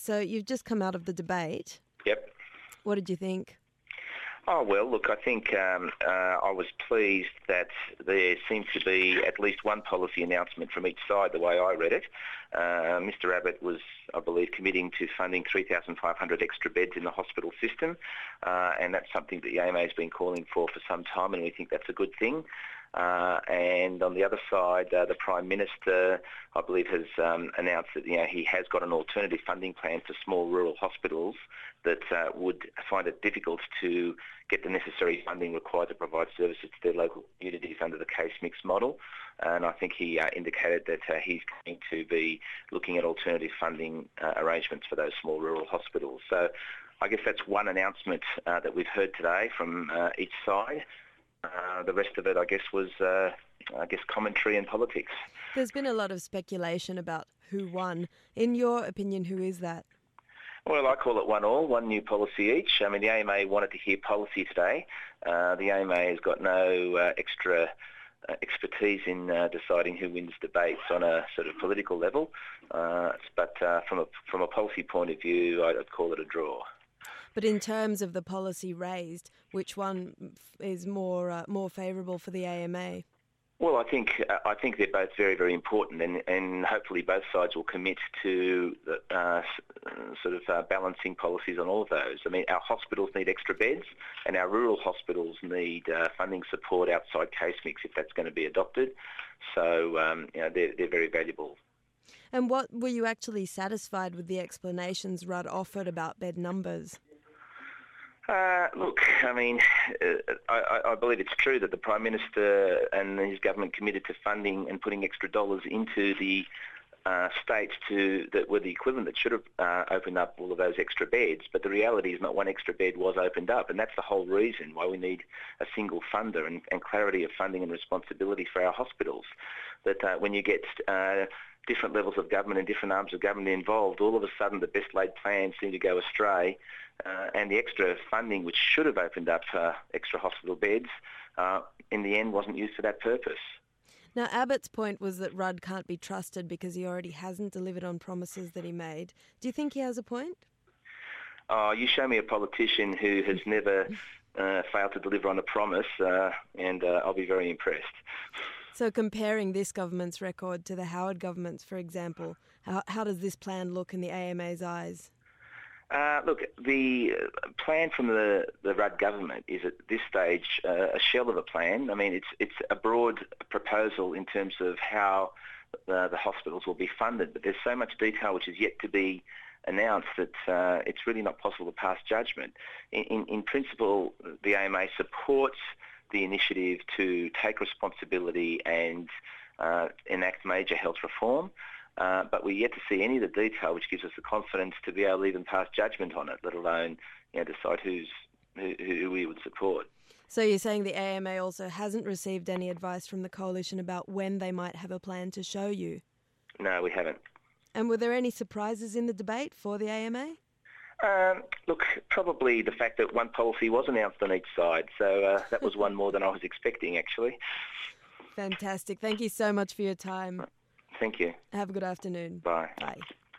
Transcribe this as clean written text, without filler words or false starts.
So you've just come out of the debate. Yep. What did you think? Oh, well, look, I think I was pleased that there seemed to be at least one policy announcement from each side, the way I read it. Mr Abbott was, I believe, committing to funding 3,500 extra beds in the hospital system, and that's something that the AMA has been calling for some time, and we think that's a good thing. And on the other side, the Prime Minister, I believe, has announced that he has got an alternative funding plan for small rural hospitals that would find it difficult to get the necessary funding required to provide services to their local communities under the case mix model. And I think he indicated that he's going to be looking at alternative funding arrangements for those small rural hospitals. So I guess that's one announcement that we've heard today from each side. The rest of it, I guess, was commentary and politics. There's been a lot of speculation about who won. In your opinion, who is that? Well, I call it one new policy each. I mean, the AMA wanted to hear policy today. The AMA has got no extra expertise in deciding who wins debates on a sort of political level. But from a policy point of view, I'd call it a draw. But in terms of the policy raised, which one is more favourable for the AMA? Well, I think they're both very, very important, and hopefully both sides will commit to balancing policies on all of those. I mean, our hospitals need extra beds, and our rural hospitals need funding support outside case mix if that's going to be adopted. So they're very valuable. And what were you actually satisfied with the explanations Rudd offered about bed numbers? Look, I mean, I believe it's true that the Prime Minister and his government committed to funding and putting extra dollars into the states that were the equivalent that should have opened up all of those extra beds. But the reality is not one extra bed was opened up, and that's the whole reason why we need a single funder and clarity of funding and responsibility for our hospitals. That when you get different levels of government and different arms of government involved, all of a sudden the best laid plans seem to go astray, and the extra funding which should have opened up extra hospital beds in the end wasn't used for that purpose. Now, Abbott's point was that Rudd can't be trusted because he already hasn't delivered on promises that he made. Do you think he has a point? Oh, you show me a politician who has never failed to deliver on a promise, and I'll be very impressed. So comparing this government's record to the Howard government's, for example, how does this plan look in the AMA's eyes? Look, the plan from the Rudd government is at this stage a shell of a plan. I mean, it's a broad proposal in terms of how the hospitals will be funded, but there's so much detail which is yet to be announced that it's really not possible to pass judgment. In principle, the AMA supports the initiative to take responsibility and enact major health reform. But we're yet to see any of the detail which gives us the confidence to be able to even pass judgment on it, let alone decide who we would support. So you're saying the AMA also hasn't received any advice from the coalition about when they might have a plan to show you? No, we haven't. And were there any surprises in the debate for the AMA? Look, probably the fact that one policy was announced on each side, so that was one more than I was expecting, actually. Fantastic. Thank you so much for your time. Thank you. Have a good afternoon. Bye. Bye.